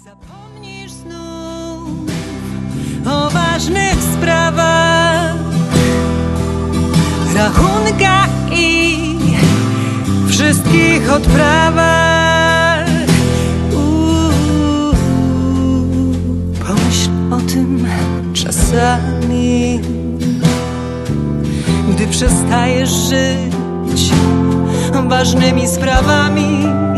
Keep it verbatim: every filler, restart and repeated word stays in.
Zapomnisz znów o ważnych sprawach, rachunkach i wszystkich odprawach. Uuu, pomyśl o tym czasami, gdy przestajesz żyć ważnymi sprawami.